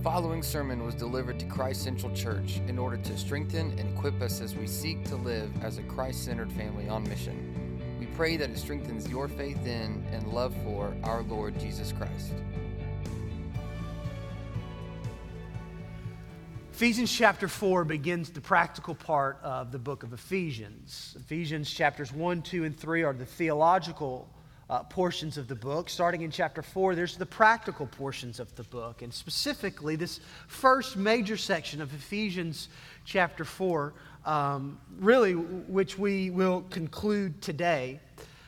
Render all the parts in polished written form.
following sermon was delivered to Christ Central Church in order to strengthen and equip us as we seek to live as a Christ-centered family on mission. We pray that it strengthens your faith in and love for our Lord Jesus Christ. Ephesians chapter 4 begins the practical part of the book of Ephesians. Ephesians chapters 1, 2, and 3 are the theological portions of the book. Starting in chapter 4, there's the practical portions of the book. And specifically, this first major section of Ephesians chapter 4, really, which we will conclude today,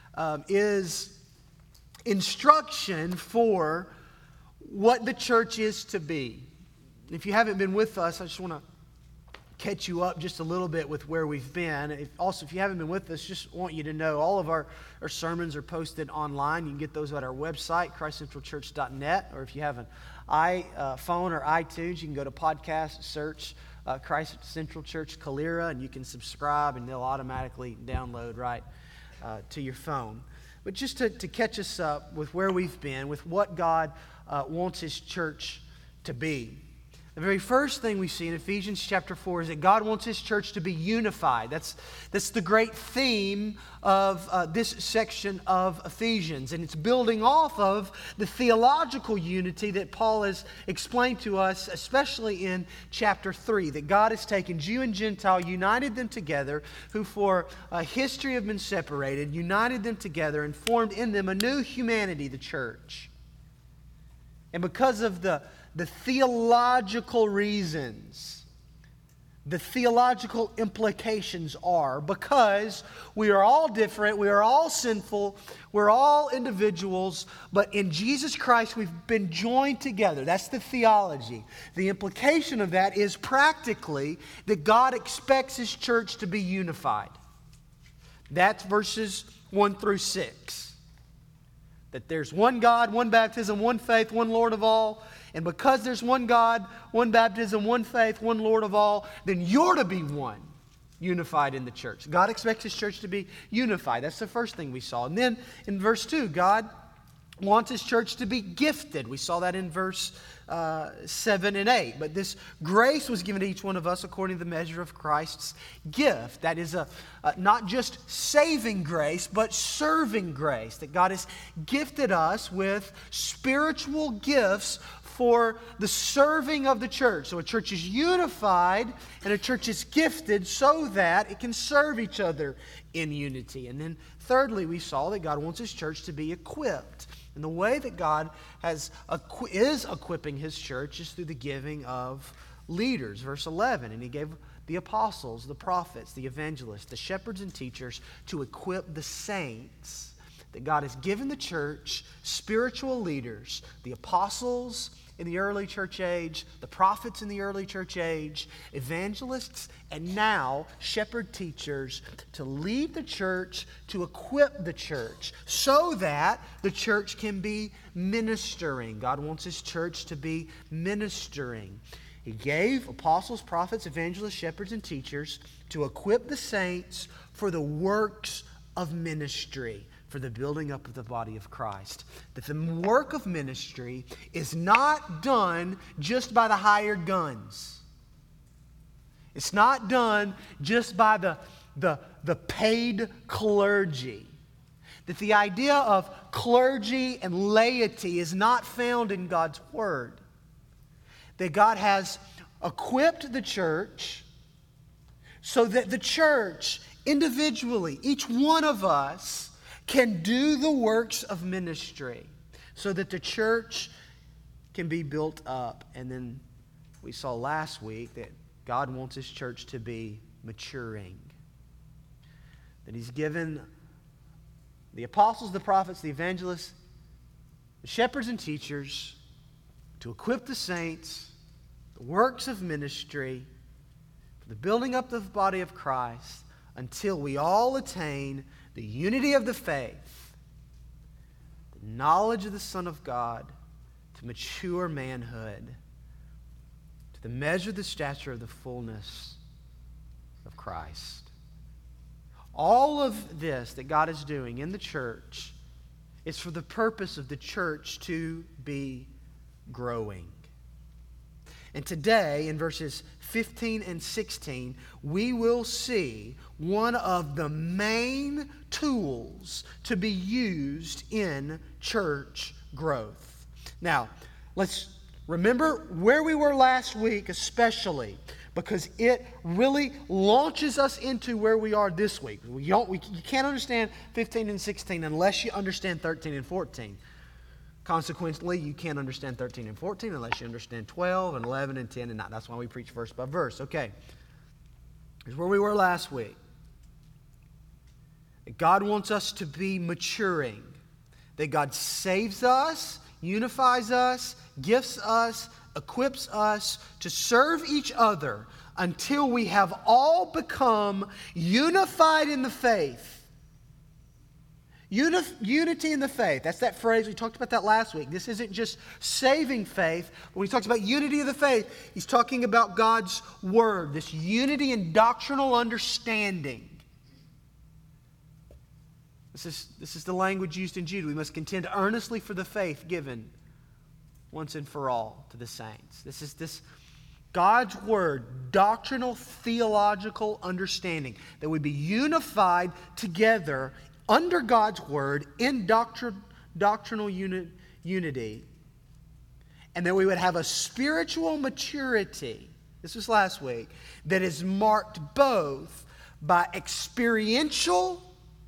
is instruction for what the church is to be. If you haven't been with us, I just want to catch you up just a little bit with where we've been. If you haven't been with us, just want you to know all of our sermons are posted online. You can get those at our website, christcentralchurch.net, or if you have an iPhone or iTunes, you can go to podcast, search Christ Central Church Calera, and you can subscribe, and they'll automatically download right to your phone. But just to catch us up with where we've been, with what God wants His church to be. The very first thing we see in Ephesians chapter 4 is that God wants His church to be unified. That's the great theme of this section of Ephesians. And it's building off of the theological unity that Paul has explained to us, especially in chapter 3. That God has taken Jew and Gentile, united them together, who for history have been separated, united them together and formed in them a new humanity, the church. And because of the theological reasons, the theological implications are because we are all different, we are all sinful, we're all individuals, but in Jesus Christ we've been joined together. That's the theology. The implication of that is practically that God expects His church to be unified. That's verses 1 through 6. That there's one God, one baptism, one faith, one Lord of all. And because there's one God, one baptism, one faith, one Lord of all, then you're to be one, unified in the church. God expects His church to be unified. That's the first thing we saw. And then in verse 2, God wants His church to be gifted. We saw that in verse 7 and 8. But this grace was given to each one of us according to the measure of Christ's gift. That is not just saving grace, but serving grace. That God has gifted us with spiritual gifts for the serving of the church. So a church is unified and a church is gifted so that it can serve each other in unity. And then thirdly, we saw that God wants His church to be equipped. And the way that God is equipping His church is through the giving of leaders. Verse 11, and He gave the apostles, the prophets, the evangelists, the shepherds and teachers to equip the saints. That God has given the church spiritual leaders, the apostles in the early church age, the prophets in the early church age, evangelists, and now shepherd teachers to lead the church, to equip the church so that the church can be ministering. God wants His church to be ministering. He gave apostles, prophets, evangelists, shepherds, and teachers to equip the saints for the works of ministry, for the building up of the body of Christ. That the work of ministry is not done just by the hired guns. It's not done just by the paid clergy. That the idea of clergy and laity is not found in God's Word. That God has equipped the church so that the church individually, each one of us, can do the works of ministry so that the church can be built up. And then we saw last week that God wants His church to be maturing. That He's given the apostles, the prophets, the evangelists, the shepherds and teachers to equip the saints, the works of ministry, for the building up of the body of Christ until we all attain the unity of the faith, the knowledge of the Son of God, to mature manhood, to the measure of the stature of the fullness of Christ. All of this that God is doing in the church is for the purpose of the church to be growing. And today, in verses 15 and 16, we will see one of the main tools to be used in church growth. Now, let's remember where we were last week, especially because it really launches us into where we are this week. You can't understand 15 and 16 unless you understand 13 and 14. Consequently, you can't understand 13 and 14 unless you understand 12 and 11 and 10 and 9. That's why we preach verse by verse. Okay, here's where we were last week. God wants us to be maturing. That God saves us, unifies us, gifts us, equips us to serve each other until we have all become unified in the faith. Unity in the faith. That's that phrase. We talked about that last week. This isn't just saving faith. When he talks about unity of the faith, he's talking about God's Word. This unity in doctrinal understanding. This is the language used in Jude. We must contend earnestly for the faith given once and for all to the saints. This is God's Word, doctrinal, theological understanding. That we be unified together under God's Word in doctrinal unity, and that we would have a spiritual maturity, this was last week, that is marked both by experiential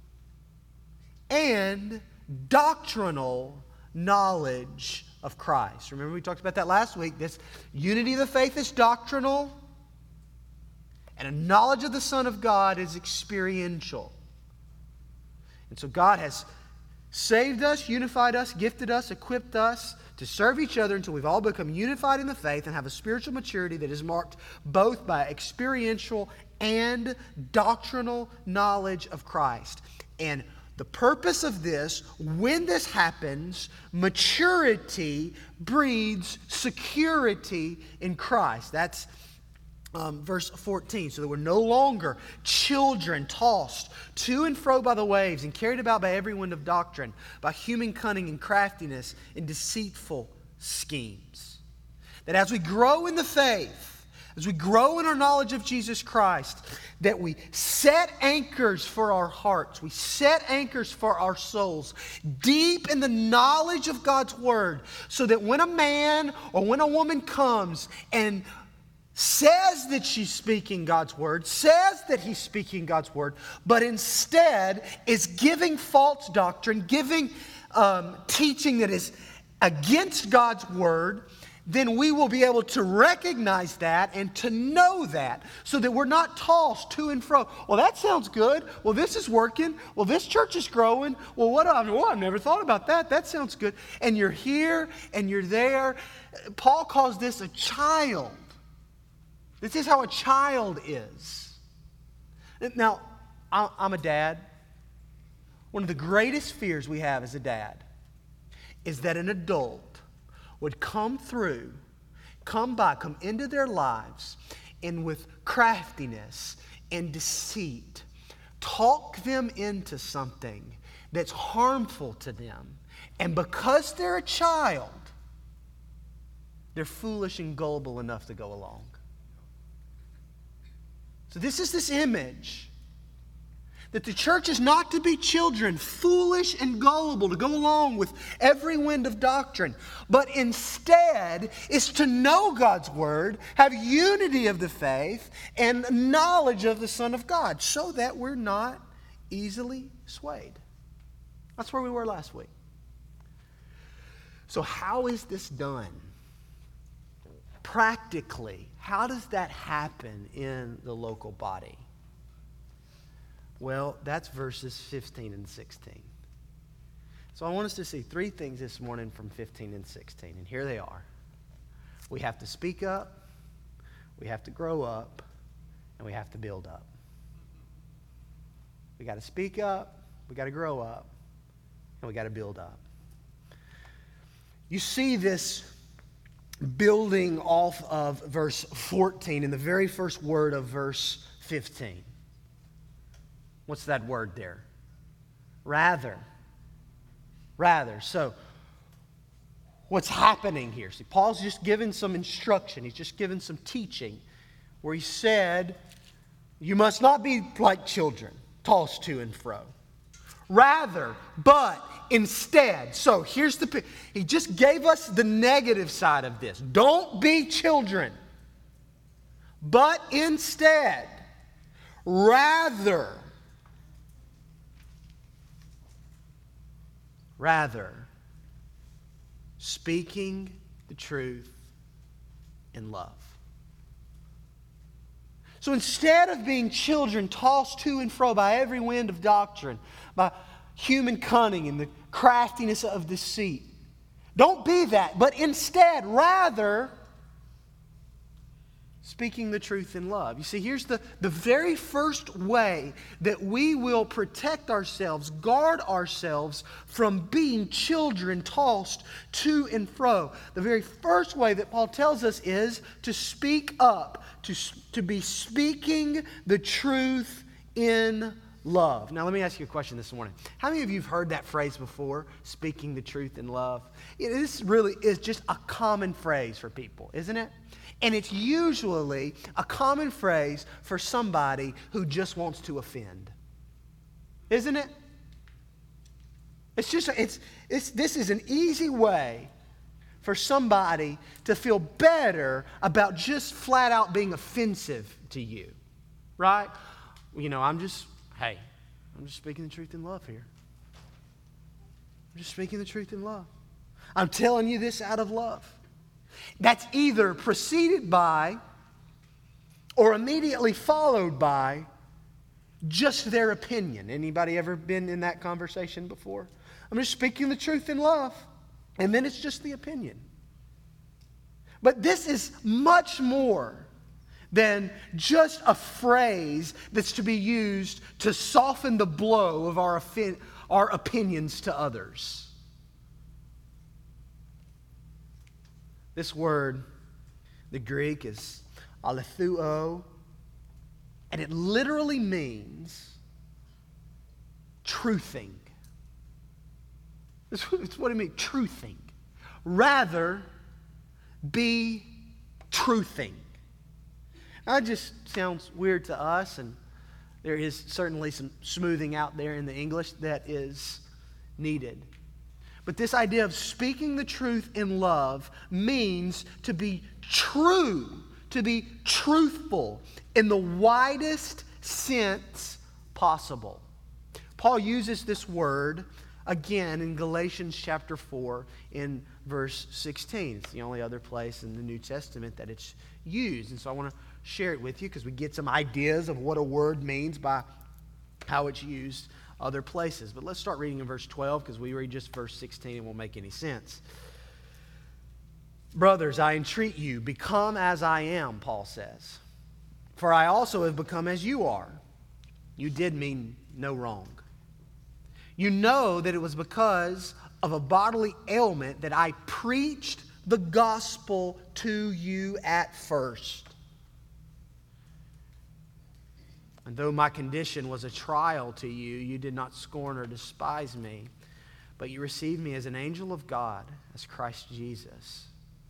and doctrinal knowledge of Christ. Remember we talked about that last week. This unity of the faith is doctrinal, and a knowledge of the Son of God is experiential. And so God has saved us, unified us, gifted us, equipped us to serve each other until we've all become unified in the faith and have a spiritual maturity that is marked both by experiential and doctrinal knowledge of Christ. And the purpose of this, when this happens, maturity breeds security in Christ. That's verse 14, so that we're no longer children tossed to and fro by the waves and carried about by every wind of doctrine, by human cunning and craftiness and deceitful schemes. That as we grow in the faith, as we grow in our knowledge of Jesus Christ, that we set anchors for our hearts, we set anchors for our souls, deep in the knowledge of God's Word, so that when a man or when a woman comes and says that she's speaking God's Word, says that he's speaking God's Word, but instead is giving false doctrine, giving teaching that is against God's Word, then we will be able to recognize that and to know that so that we're not tossed to and fro. Well, that sounds good. Well, this is working. Well, this church is growing. Well, I've never thought about that. That sounds good. And you're here and you're there. Paul calls this a child. This is how a child is. Now, I'm a dad. One of the greatest fears we have as a dad is that an adult would come into their lives, and with craftiness and deceit, talk them into something that's harmful to them. And because they're a child, they're foolish and gullible enough to go along. So this is this image that the church is not to be children, foolish and gullible, to go along with every wind of doctrine, but instead is to know God's Word, have unity of the faith, and knowledge of the Son of God, so that we're not easily swayed. That's where we were last week. So how is this done? Practically, how does that happen in the local body? Well, that's verses 15 and 16. So I want us to see three things this morning from 15 and 16, and here they are. We have to speak up, we have to grow up, and we have to build up. We got to speak up, we got to grow up, and we got to build up. You see this building off of verse 14 in the very first word of verse 15. What's that word there? Rather. So, what's happening here. See, Paul's just given some instruction. He's just given some teaching where he said, you must not be like children, tossed to and fro. Rather, but instead. So here's he just gave us the negative side of this. Don't be children. But instead, rather, speaking the truth in love. So instead of being children tossed to and fro by every wind of doctrine, by human cunning and the craftiness of deceit, don't be that, but instead, rather, speaking the truth in love. You see, here's the very first way that we will protect ourselves, guard ourselves from being children tossed to and fro. The very first way that Paul tells us is to speak up, to be speaking the truth in love. Now, let me ask you a question this morning. How many of you have heard that phrase before, speaking the truth in love? This really is just a common phrase for people, isn't it? And it's usually a common phrase for somebody who just wants to offend. Isn't it? This is an easy way for somebody to feel better about just flat out being offensive to you. Right? You know, I'm just speaking the truth in love here. I'm just speaking the truth in love. I'm telling you this out of love. That's either preceded by or immediately followed by just their opinion. Anybody ever been in that conversation before? I'm just speaking the truth in love. And then it's just the opinion. But this is much more than just a phrase that's to be used to soften the blow of our opinions to others. This word, the Greek, is alethuo, and it literally means truthing. It's what it means, truthing. Rather, be truthing. Now, it just sounds weird to us, and there is certainly some smoothing out there in the English that is needed. But this idea of speaking the truth in love means to be true, to be truthful in the widest sense possible. Paul uses this word again in Galatians chapter 4 in verse 16. It's the only other place in the New Testament that it's used. And so I want to share it with you because we get some ideas of what a word means by how it's used other places. But let's start reading in verse 12 because we read just verse 16 and it won't make any sense. Brothers, I entreat you, become as I am, Paul says. For I also have become as you are. You did mean no wrong. You know that it was because of a bodily ailment that I preached the gospel to you at first. And though my condition was a trial to you, you did not scorn or despise me, but you received me as an angel of God, as Christ Jesus.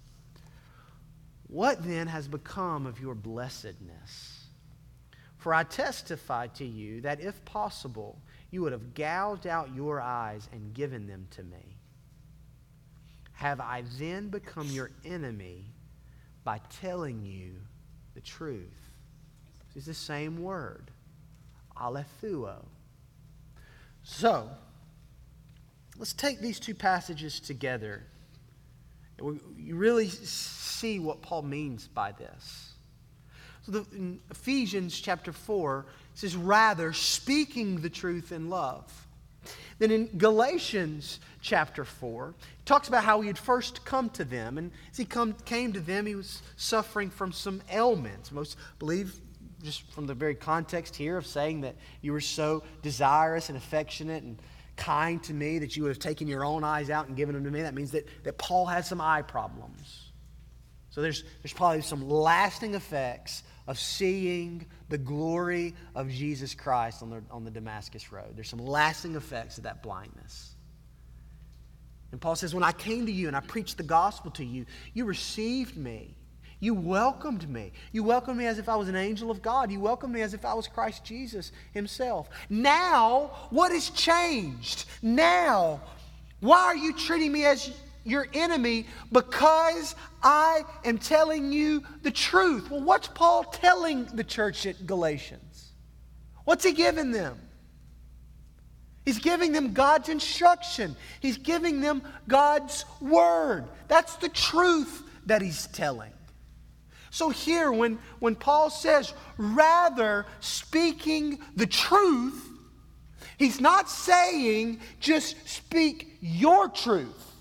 What then has become of your blessedness? For I testify to you that if possible, you would have gouged out your eyes and given them to me. Have I then become your enemy by telling you the truth? It's the same word, alethuo. So, let's take these two passages together. You really see what Paul means by this. So in Ephesians chapter 4, it says, rather, speaking the truth in love. Then in Galatians chapter 4, it talks about how he had first come to them. And as he came to them, he was suffering from some ailments. Most believe, just from the very context here of saying that you were so desirous and affectionate and kind to me that you would have taken your own eyes out and given them to me. That means that Paul had some eye problems. So there's probably some lasting effects of seeing the glory of Jesus Christ on the Damascus Road. There's some lasting effects of that blindness. And Paul says, when I came to you and I preached the gospel to you, you received me. You welcomed me. You welcomed me as if I was an angel of God. You welcomed me as if I was Christ Jesus himself. Now, what has changed? Now, why are you treating me as your enemy? Because I am telling you the truth. Well, what's Paul telling the church at Galatians? What's he giving them? He's giving them God's instruction. He's giving them God's word. That's the truth that he's telling. So here, when Paul says, rather speaking the truth, he's not saying just speak your truth.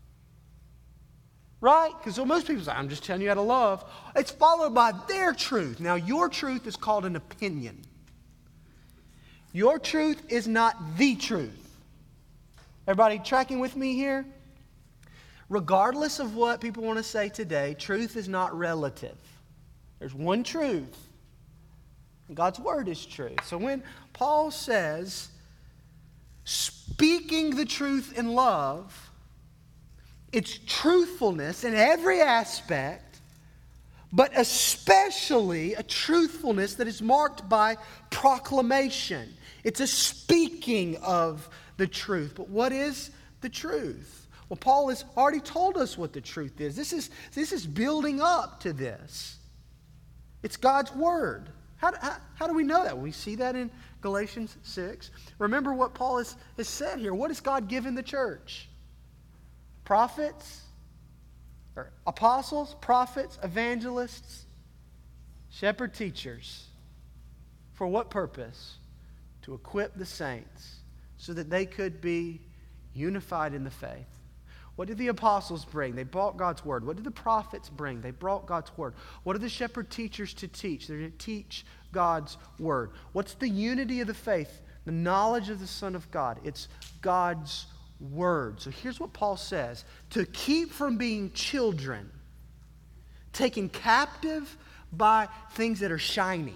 Right? Because most people say, I'm just telling you how to love. It's followed by their truth. Now, your truth is called an opinion. Your truth is not the truth. Everybody tracking with me here? Regardless of what people want to say today, truth is not relative. There's one truth. And God's word is truth. So when Paul says, speaking the truth in love, it's truthfulness in every aspect, but especially a truthfulness that is marked by proclamation. It's a speaking of the truth. But what is the truth? Well, Paul has already told us what the truth is. This is building up to this. It's God's word. How do we know that? We see that in Galatians 6. Remember what Paul has said here. What has God given the church? Prophets, or apostles, prophets, evangelists, shepherd teachers. For what purpose? To equip the saints so that they could be unified in the faith. What did the apostles bring? They brought God's word. What did the prophets bring? They brought God's word. What are the shepherd teachers to teach? They're to teach God's word. What's the unity of the faith? The knowledge of the Son of God. It's God's word. So here's what Paul says. To keep from being children, taken captive by things that are shiny,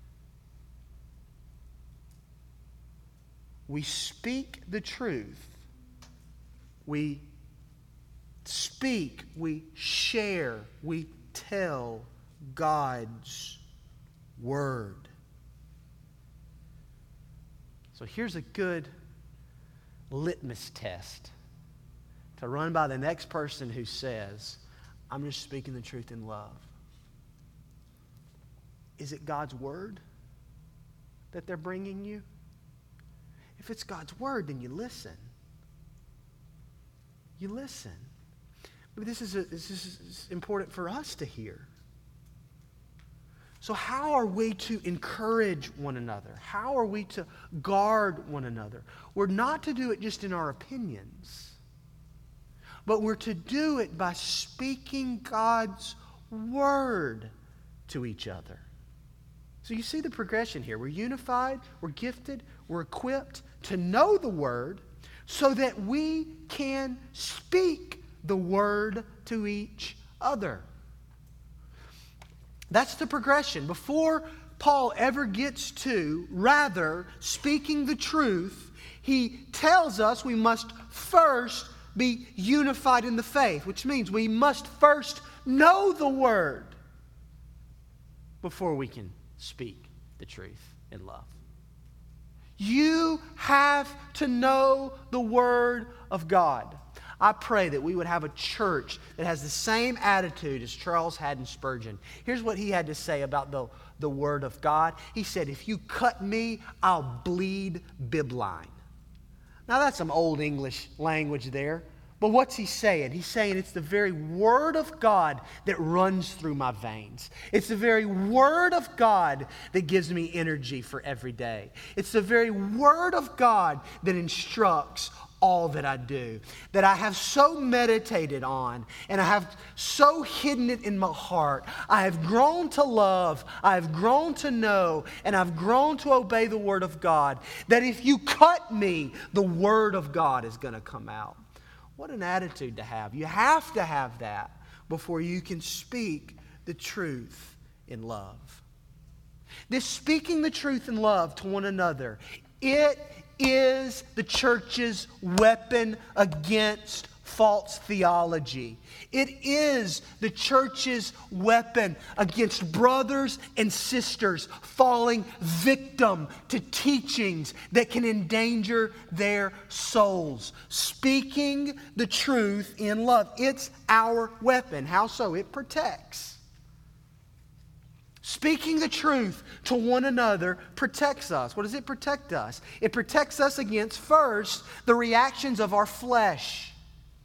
we speak the truth. We speak, we share, we tell God's word. So here's a good litmus test to run by the next person who says, I'm just speaking the truth in love. Is it God's word that they're bringing you? If it's God's word, then you listen. You listen. But this is important for us to hear. So how are we to encourage one another? How are we to guard one another? We're not to do it just in our opinions, but we're to do it by speaking God's word to each other. So you see the progression here. We're unified, we're gifted, we're equipped to know the word so that we can speak the word to each other. That's the progression. Before Paul ever gets to, rather, speaking the truth, he tells us we must first be unified in the faith, which means we must first know the word before we can speak the truth in love. You have to know the word of God. I pray that we would have a church that has the same attitude as Charles Haddon Spurgeon. Here's what he had to say about the word of God. He said, if you cut me, I'll bleed bibline. Now that's some old English language there. But what's he saying? He's saying it's the very word of God that runs through my veins. It's the very word of God that gives me energy for every day. It's the very word of God that instructs all that I do, that I have so meditated on, and I have so hidden it in my heart. I have grown to love, I have grown to know, and I've grown to obey the word of God, that if you cut me, the word of God is going to come out. What an attitude to have. You have to have that before you can speak the truth in love. This speaking the truth in love to one another, it is the church's weapon against false theology. It is the church's weapon against brothers and sisters falling victim to teachings that can endanger their souls. Speaking the truth in love. It's our weapon. How so? It protects. Speaking the truth to one another protects us. What does it protect us? It protects us against, first, the reactions of our flesh.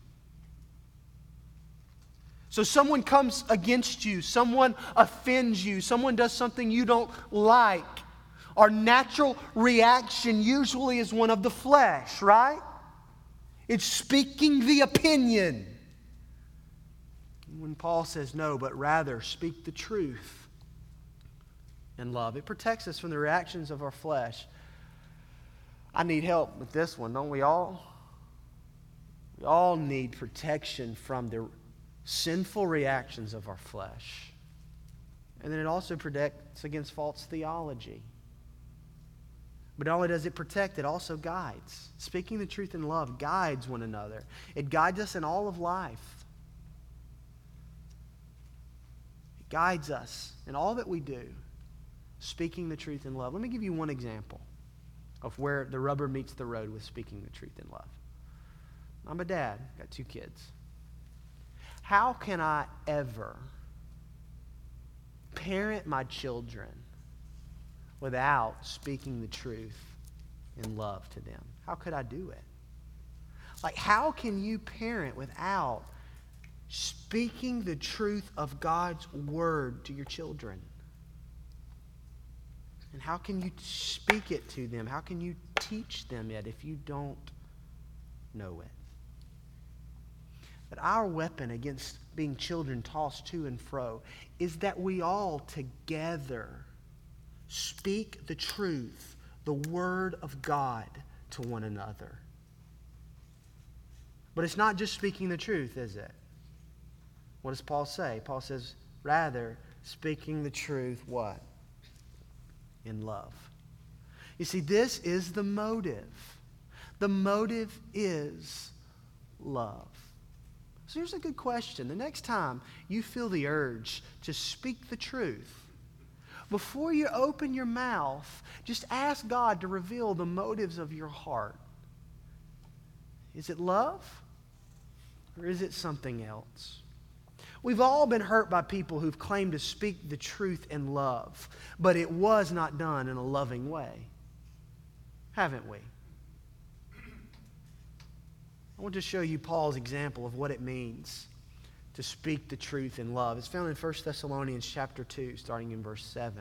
So someone comes against you, someone offends you, someone does something you don't like. Our natural reaction usually is one of the flesh, right? It's speaking the opinion. When Paul says no, but rather speak the truth in love, it protects us from the reactions of our flesh. I need help with this one, don't we all? We all need protection from the sinful reactions of our flesh. And then it also protects against false theology. But not only does it protect, it also guides. Speaking the truth in love guides one another. It guides us in all of life. It guides us in all that we do. Speaking the truth in love. Let me give you one example of where the rubber meets the road with speaking the truth in love. I'm a dad, got 2 kids. How can I ever parent my children without speaking the truth in love to them? How could I do it? Like, how can you parent without speaking the truth of God's word to your children? And how can you speak it to them? How can you teach them it if you don't know it? But our weapon against being children tossed to and fro is that we all together speak the truth, the Word of God, to one another. But it's not just speaking the truth, is it? What does Paul say? Paul says, rather, speaking the truth, what? In love. You see, this is the motive. The motive is love. So here's a good question. The next time you feel the urge to speak the truth, before you open your mouth, just ask God to reveal the motives of your heart. Is it love? Or is it something else? We've all been hurt by people who've claimed to speak the truth in love, but it was not done in a loving way. Haven't we? I want to show you Paul's example of what it means to speak the truth in love. It's found in 1 Thessalonians chapter 2, starting in verse 7.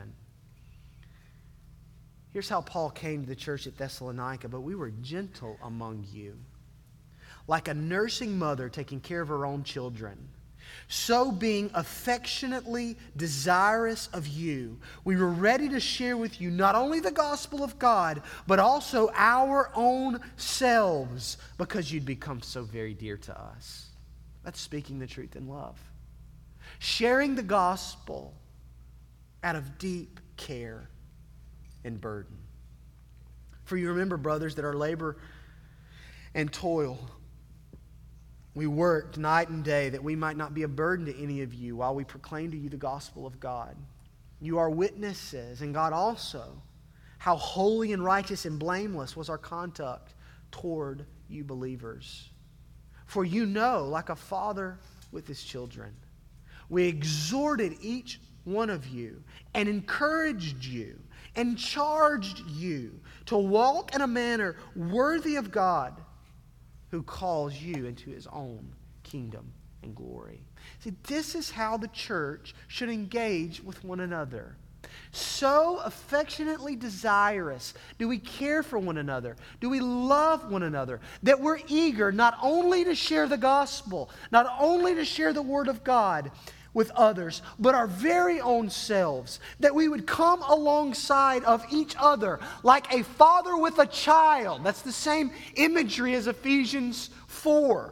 Here's how Paul came to the church at Thessalonica. But we were gentle among you, like a nursing mother taking care of her own children. So being affectionately desirous of you, we were ready to share with you not only the gospel of God, but also our own selves, because you'd become so very dear to us. That's speaking the truth in love. Sharing the gospel out of deep care and burden. For you remember, brothers, that our labor and toil, we worked night and day that we might not be a burden to any of you while we proclaim to you the gospel of God. You are witnesses, and God also, how holy and righteous and blameless was our conduct toward you believers. For you know, like a father with his children, we exhorted each one of you and encouraged you and charged you to walk in a manner worthy of God, who calls you into his own kingdom and glory. See, this is how the church should engage with one another. So affectionately desirous do we care for one another, do we love one another, that we're eager not only to share the gospel, not only to share the word of God with others, but our very own selves, that we would come alongside of each other like a father with a child. That's the same imagery as Ephesians 4.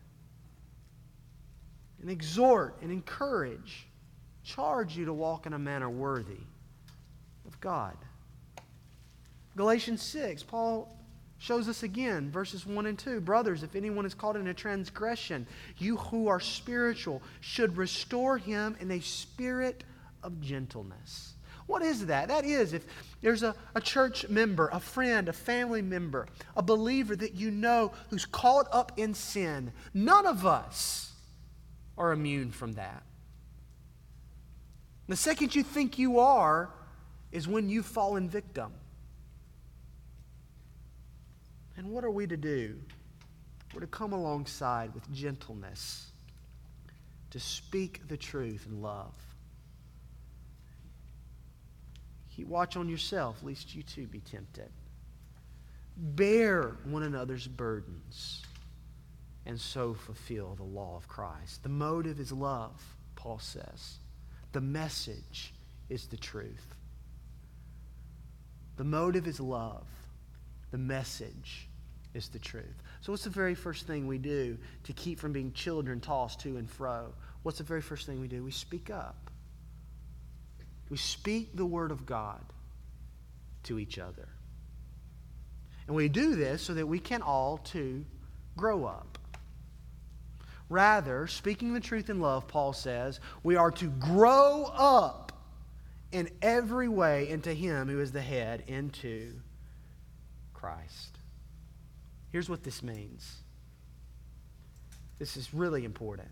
And exhort and encourage, charge you to walk in a manner worthy of God. Galatians 6, Paul Shows us again, verses 1 and 2. Brothers, if anyone is caught in a transgression, you who are spiritual should restore him in a spirit of gentleness. What is that? That is, if there's a church member, a friend, a family member, a believer that you know who's caught up in sin, none of us are immune from that. The second you think you are is when you've fallen victim. And what are we to do? We're to come alongside with gentleness, to speak the truth in love. Keep watch on yourself, lest you too be tempted. Bear one another's burdens, and so fulfill the law of Christ. The motive is love, Paul says. The message is the truth. The motive is love. The message is the truth. So what's the very first thing we do to keep from being children tossed to and fro? What's the very first thing we do? We speak up. We speak the word of God to each other. And we do this so that we can all too grow up. Rather, speaking the truth in love, Paul says, we are to grow up in every way into Him who is the head, into Christ. Here's what this means. This is really important.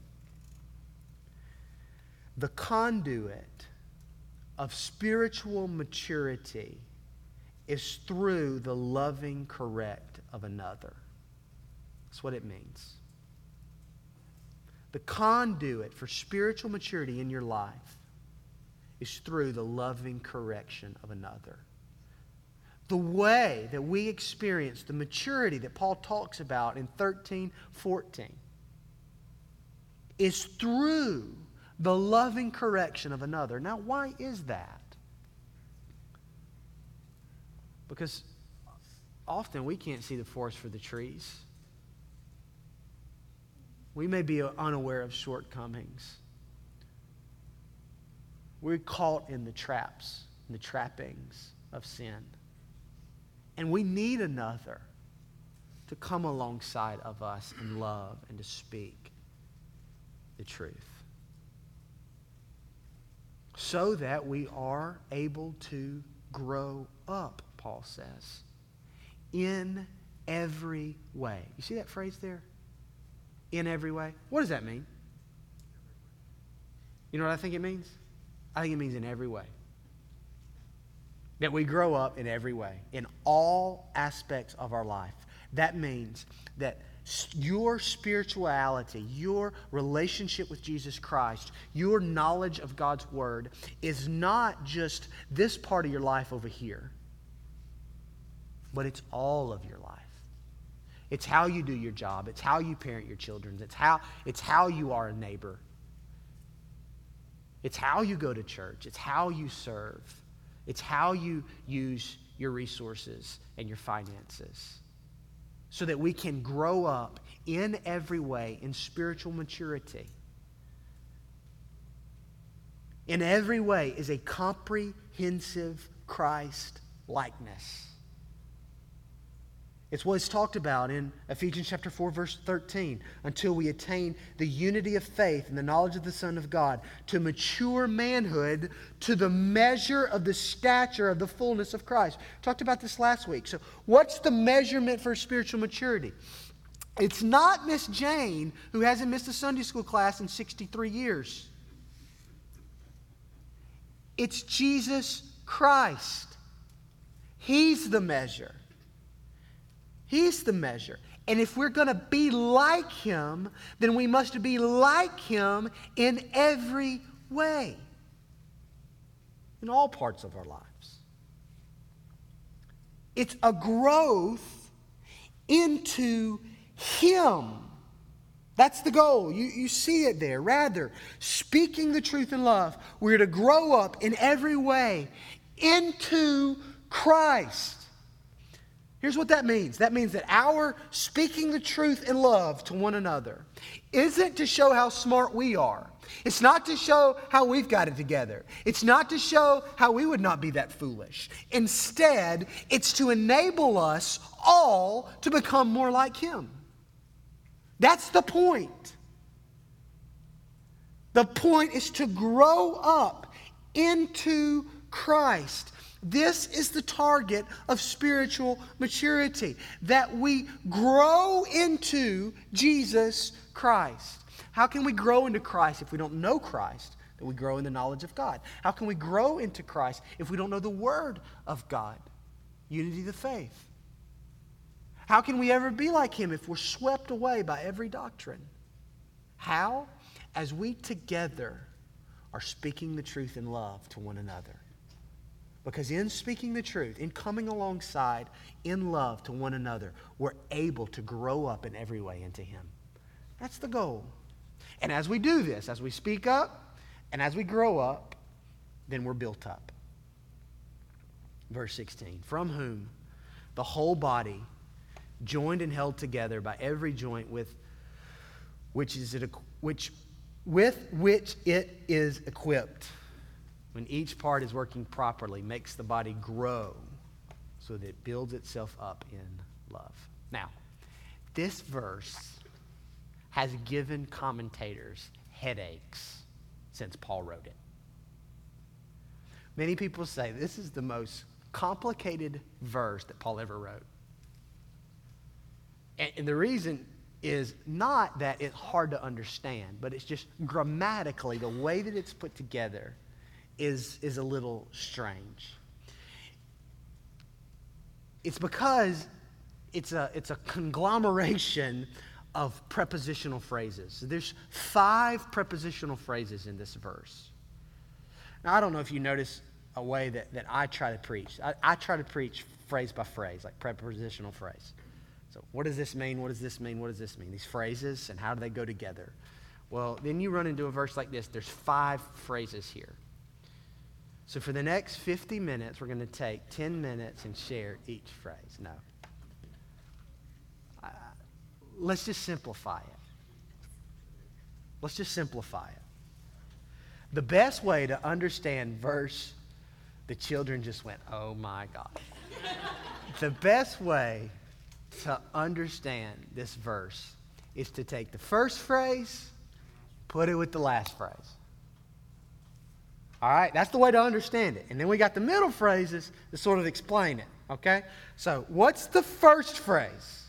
The conduit of spiritual maturity is through the loving correct of another. That's what it means. The conduit for spiritual maturity in your life is through the loving correction of another. The way that we experience the maturity that Paul talks about in 13:14 is through the loving correction of another. Now, why is that? Because often we can't see the forest for the trees. We may be unaware of shortcomings. We're caught in the traps, in the trappings of sin. And we need another to come alongside of us in love and to speak the truth, so that we are able to grow up, Paul says, in every way. You see that phrase there? In every way. What does that mean? You know what I think it means? I think it means in every way. That we grow up in every way, in all aspects of our life. That means that your spirituality, your relationship with Jesus Christ, your knowledge of God's Word is not just this part of your life over here, but it's all of your life. It's how you do your job. It's how you parent your children. It's how you are a neighbor. It's how you go to church. It's how you serve. It's how you use your resources and your finances, so that we can grow up in every way in spiritual maturity. In every way is a comprehensive Christ likeness. It's what is talked about in Ephesians chapter 4, verse 13. Until we attain the unity of faith and the knowledge of the Son of God, to mature manhood, to the measure of the stature of the fullness of Christ. We talked about this last week. So what's the measurement for spiritual maturity? It's not Miss Jane, who hasn't missed a Sunday school class in 63 years. It's Jesus Christ. He's the measure. He's the measure. And if we're going to be like Him, then we must be like Him in every way, in all parts of our lives. It's a growth into Him. That's the goal. You see it there. Rather, speaking the truth in love, we're to grow up in every way into Christ. Here's what that means. That means that our speaking the truth in love to one another isn't to show how smart we are. It's not to show how we've got it together. It's not to show how we would not be that foolish. Instead, it's to enable us all to become more like Him. That's the point. The point is to grow up into Christ. This is the target of spiritual maturity, that we grow into Jesus Christ. How can we grow into Christ if we don't know Christ? That we grow in the knowledge of God. How can we grow into Christ if we don't know the Word of God? Unity of the faith. How can we ever be like Him if we're swept away by every doctrine? How? As we together are speaking the truth in love to one another. Because in speaking the truth, in coming alongside in love to one another, we're able to grow up in every way into Him. That's the goal. And as we do this, as we speak up and as we grow up, then we're built up. Verse 16, from whom the whole body, joined and held together by every joint with which it is equipped, when each part is working properly, makes the body grow so that it builds itself up in love. Now, this verse has given commentators headaches since Paul wrote it. Many people say this is the most complicated verse that Paul ever wrote. And the reason is not that it's hard to understand, but it's just grammatically, the way that it's put together is a little strange. It's because it's a conglomeration of prepositional phrases. So there's 5 prepositional phrases in this verse. Now, I don't know if you notice a way that I try to preach. I try to preach phrase by phrase, like prepositional phrase. So what does this mean? What does this mean? What does this mean? These phrases, and how do they go together? Well, then you run into a verse like this. There's 5 phrases here. So for the next 50 minutes, we're going to take 10 minutes and share each phrase. No. Let's just simplify it. Let's just simplify it. The best way to understand verse, the children just went, oh my God. The best way to understand this verse is to take the first phrase, put it with the last phrase. All right, that's the way to understand it. And then we got the middle phrases to sort of explain it, okay? So what's the first phrase?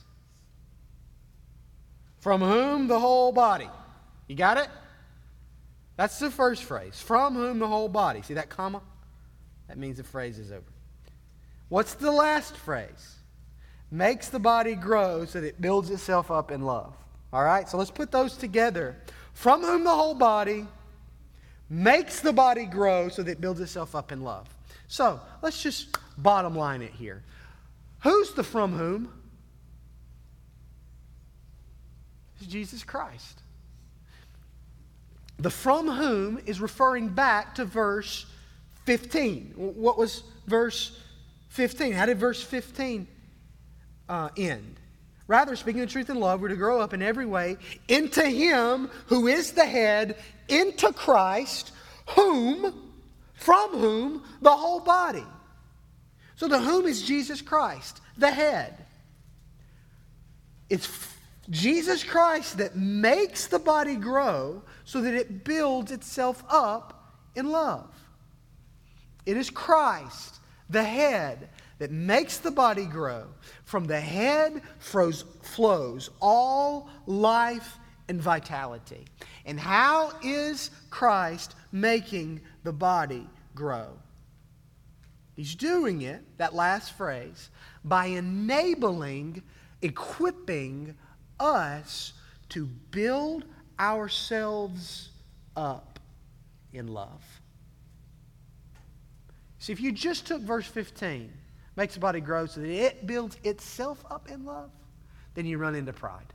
From whom the whole body. You got it? That's the first phrase. From whom the whole body. See that comma? That means the phrase is over. What's the last phrase? Makes the body grow so that it builds itself up in love. All right, so let's put those together. From whom the whole body makes the body grow so that it builds itself up in love. So let's just bottom line it here. Who's the from whom? It's Jesus Christ. The from whom is referring back to verse 15. What was verse 15? How did verse 15 end? Rather, speaking the truth in love, we're to grow up in every way into Him who is the head, into Christ, from whom the whole body. So the whom is Jesus Christ, the head. It's Jesus Christ that makes the body grow so that it builds itself up in love. It is Christ, the head, that makes the body grow. From the head flows all life and vitality. And how is Christ making the body grow? He's doing it, that last phrase, by equipping us to build ourselves up in love. See, if you just took verse 15, makes the body grow so that it builds itself up in love, then you run into pride.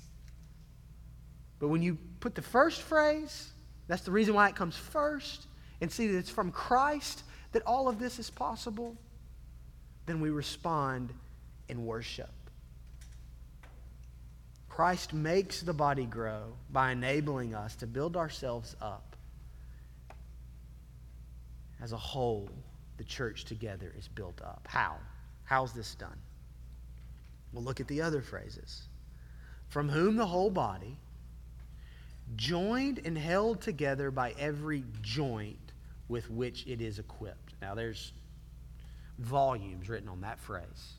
But when you put the first phrase, that's the reason why it comes first, and see that it's from Christ that all of this is possible, then we respond and worship. Christ makes the body grow by enabling us to build ourselves up. As a whole, the church together is built up. How? How's this done? Well, look at the other phrases. From whom the whole body, joined and held together by every joint with which it is equipped. Now, there's volumes written on that phrase.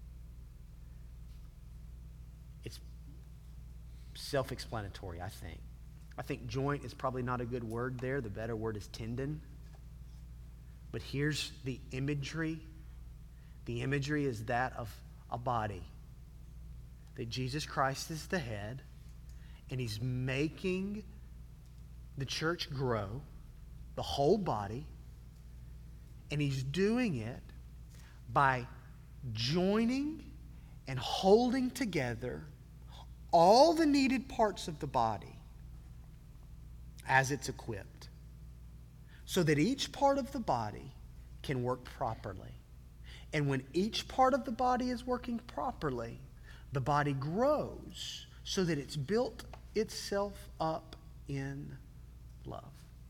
It's self-explanatory, I think. I think joint is probably not a good word there. The better word is tendon. But here's the imagery. The imagery is that of a body. That Jesus Christ is the head, and He's making the church grow, the whole body, and He's doing it by joining and holding together all the needed parts of the body as it's equipped, so that each part of the body can work properly. And when each part of the body is working properly, the body grows so that it's built itself up in love.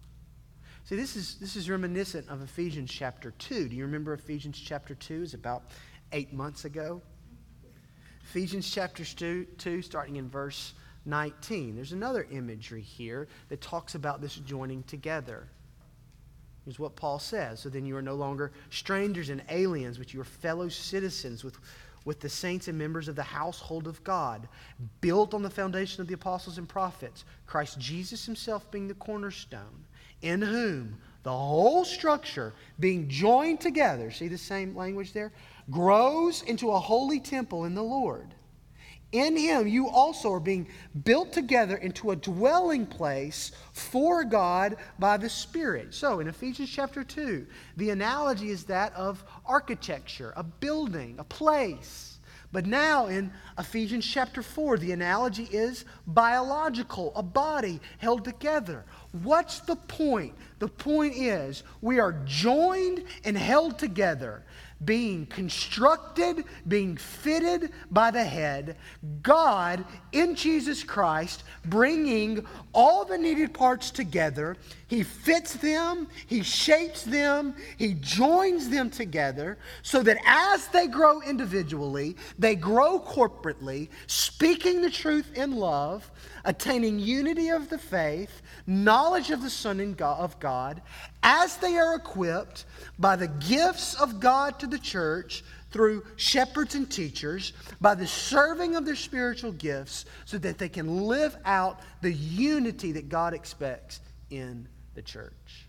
See, this is reminiscent of Ephesians chapter 2. Do you remember Ephesians chapter 2? It's about 8 months ago. Ephesians chapter 2, starting in verse 19. There's another imagery here that talks about this joining together. Here's what Paul says. So then you are no longer strangers and aliens, but you are fellow citizens with the saints and members of the household of God, built on the foundation of the apostles and prophets, Christ Jesus Himself being the cornerstone, in whom the whole structure being joined together, see the same language there, grows into a holy temple in the Lord. In Him you also are being built together into a dwelling place for God by the Spirit. So in Ephesians chapter 2, the analogy is that of architecture, a building, a place. But now in Ephesians chapter 4, the analogy is biological, a body held together. What's the point? The point is we are joined and held together, being constructed, being fitted by the head, God in Jesus Christ, bringing all the needed parts together. He fits them, He shapes them, He joins them together so that as they grow individually, they grow corporately, speaking the truth in love, attaining unity of the faith, knowledge of the Son of God, as they are equipped by the gifts of God to the church through shepherds and teachers, by the serving of their spiritual gifts, so that they can live out the unity that God expects in the church.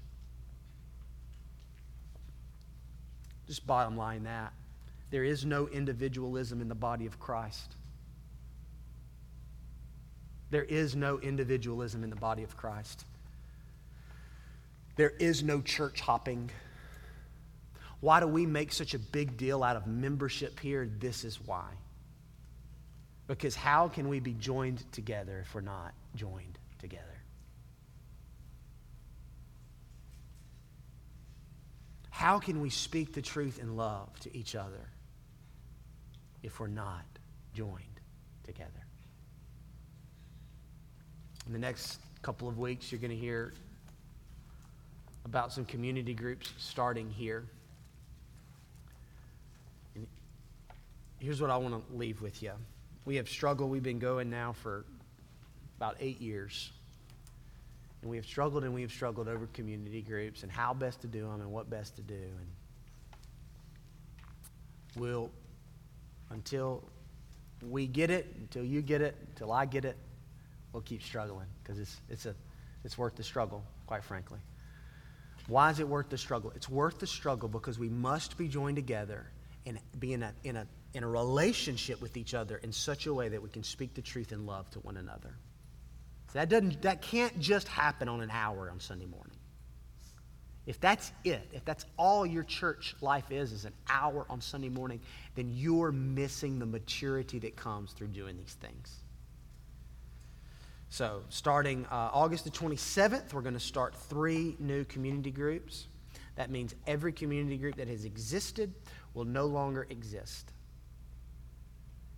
Just bottom line that. There is no individualism in the body of Christ. There is no individualism in the body of Christ. There is no church hopping. Why do we make such a big deal out of membership here? This is why. Because how can we be joined together if we're not joined together? How can we speak the truth in love to each other if we're not joined together? In the next couple of weeks, you're going to hear about some community groups starting here. And here's what I want to leave with you. We have struggled. We've been going now for about 8 years. And we have struggled over community groups and how best to do them and what best to do. And we'll, until we get it, until you get it, until I get it, we'll keep struggling because it's worth the struggle, quite frankly. Why is it worth the struggle? It's worth the struggle because we must be joined together and be in a relationship with each other in such a way that we can speak the truth in love to one another. So that can't just happen on an hour on Sunday morning. If that's it, if that's all your church life is an hour on Sunday morning, then you're missing the maturity that comes through doing these things. So starting August the 27th, we're going to start 3 new community groups. That means every community group that has existed will no longer exist.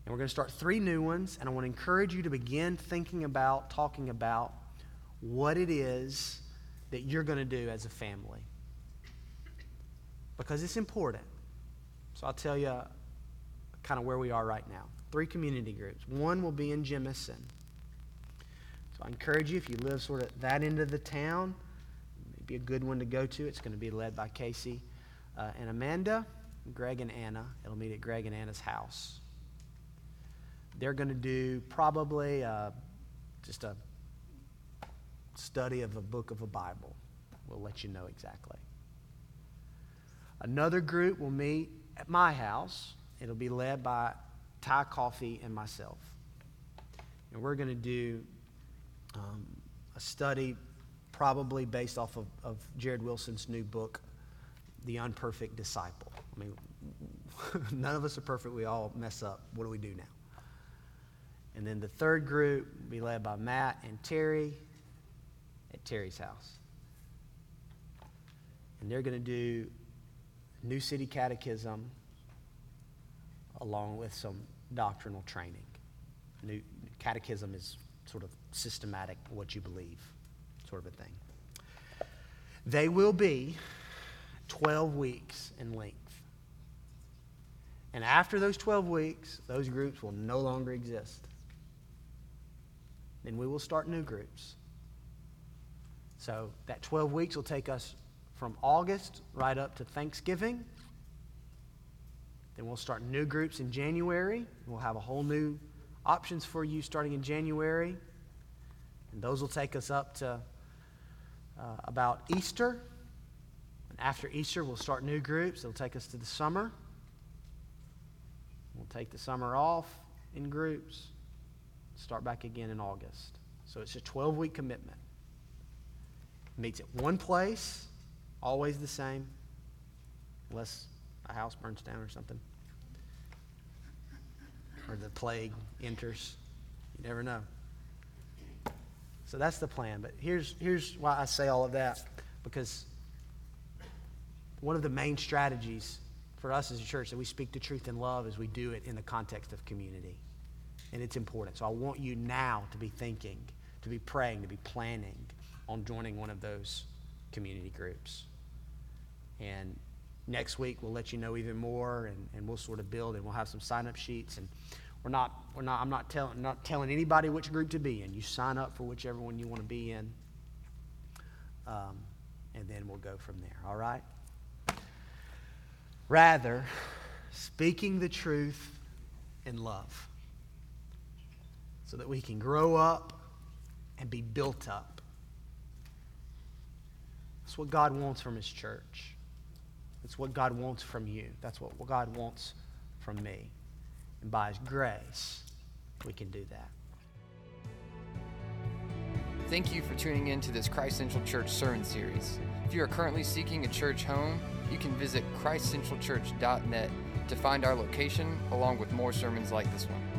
And we're going to start 3 new ones, and I want to encourage you to begin thinking about, talking about what it is that you're going to do as a family. Because it's important. So I'll tell you kind of where we are right now. 3 community groups. One will be in Jemison. So I encourage you, if you live sort of that end of the town, maybe a good one to go to. It's going to be led by Casey and Amanda, Greg and Anna. It'll meet at Greg and Anna's house. They're going to do probably just a study of a book of a Bible. We'll let you know exactly. Another group will meet at my house. It'll be led by Ty Coffee and myself. And we're going to do a study probably based off of Jared Wilson's new book, The Unperfect Disciple. I mean, none of us are perfect. We all mess up. What do we do now? And then the third group will be led by Matt and Terry at Terry's house. And they're going to do New City Catechism along with some doctrinal training. New Catechism is sort of systematic, what you believe, sort of a thing. They will be 12 weeks in length. And after those 12 weeks, those groups will no longer exist. Then we will start new groups. So that 12 weeks will take us from August right up to Thanksgiving. Then we'll start new groups in January. We'll have a whole new options for you starting in January. And those will take us up to about Easter. And after Easter, we'll start new groups. It'll take us to the summer. We'll take the summer off in groups. Start back again in August. So it's a 12-week commitment. Meets at one place, always the same, unless a house burns down or something. Or the plague enters. You never know. So that's the plan. But here's why I say all of that. Because one of the main strategies for us as a church that we speak the truth in love is we do it in the context of community. And it's important. So I want you now to be thinking, to be praying, to be planning on joining one of those community groups. And next week we'll let you know even more, and we'll sort of build, and we'll have some sign-up sheets. And I'm not telling anybody which group to be in. You sign up for whichever one you want to be in, and then we'll go from there. All right? Rather, speaking the truth in love, so that we can grow up and be built up. That's what God wants from His church. That's what God wants from you. That's what God wants from me. And by His grace, we can do that. Thank you for tuning in to this Christ Central Church sermon series. If you are currently seeking a church home, you can visit christcentralchurch.net to find our location along with more sermons like this one.